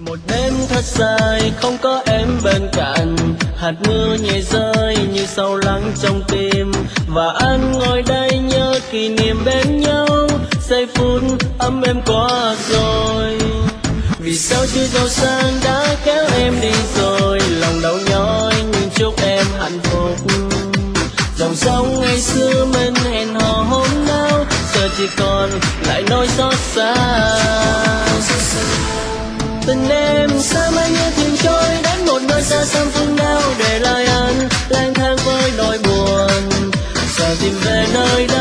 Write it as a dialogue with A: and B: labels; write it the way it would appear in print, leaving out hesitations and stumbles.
A: Một đêm thật dài không có em bên cạnh, hạt mưa nhẹ rơi như sâu lắng trong tim. Và anh ngồi đây nhớ kỷ niệm bên nhau, giây phút ấm êm qua rồi. Vì sao chưa giàu sang đã kéo em đi rồi, lòng đau nhói nhưng chúc em hạnh phúc. Dòng sông ngày xưa mình hẹn hò hôm nào, giờ chỉ còn lại nỗi xót xa. Tình em xa mãi như thuyền trôi đến một nơi xa xăm phương đao, để lại anh lang thang với nỗi buồn. Giờ tìm về nơi